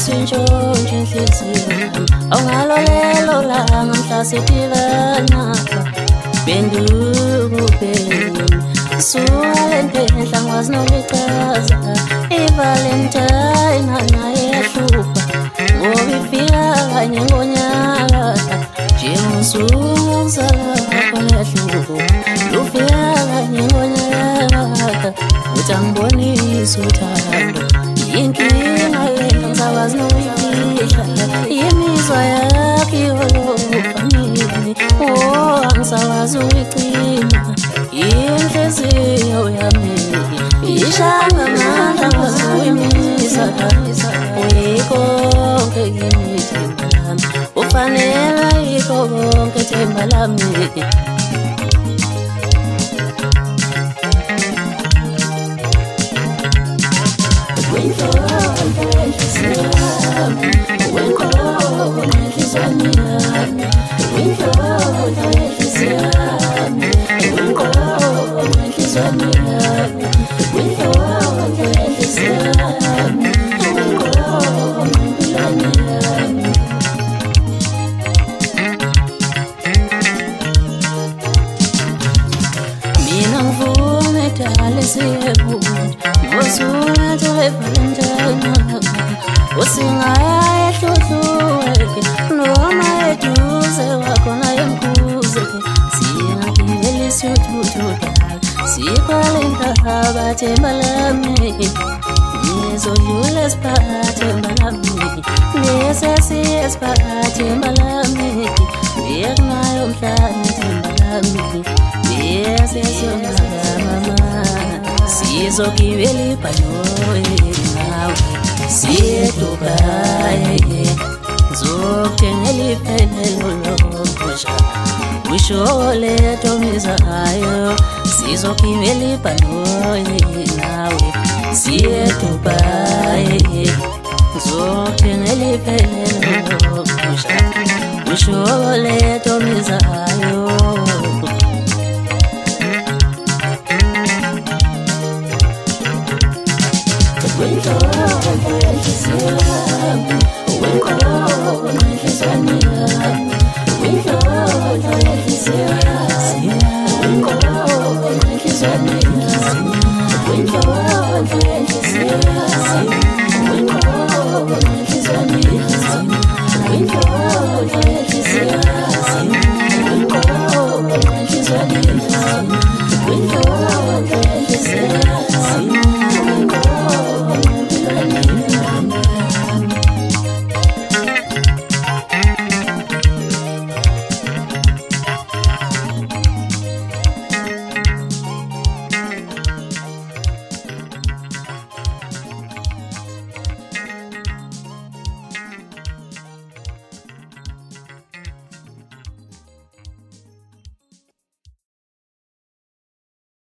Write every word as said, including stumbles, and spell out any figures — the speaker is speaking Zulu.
usintshontshe inhliziyo awungalo lelo langa mhla siphikana bendukubhekeni suwalentenhla ngwazi nolichaza ivalentine naye yahlupha ngoba ifika kanye ngonyaka njengosuku kuzalapho yahlupha lufika kanye ngonyaka uthi angibonise uthando inkinga lento ngisakwazi nokuyifihla imizwa yakho yolokufanele oh angisakwazi ukuyigcina inhliziyo yami ishanga amandla ngizokuyimisa uyikonke kimi themba lami ufanele yikho konke themba lami mina ngivune dale siyebuntu ngosuna Valentine usingaya ehluhluleke noma eduze wakhona emkhuze singagibela isithuthu sikwalentaba themba lami ngizodlula esiphathe themba lami nesesiye esiphathe themba lami bekunayo mhlanje themba lami nesesiyonaka mama sizogibela ibhanoyi nawe siye Dubai zokuthengela iphelelo lokusha wisho letho mizayo sizogibela ibhanoyi nawe siye Dubai zokuthengela iphelelo lokusha wisho letho mizayo When you're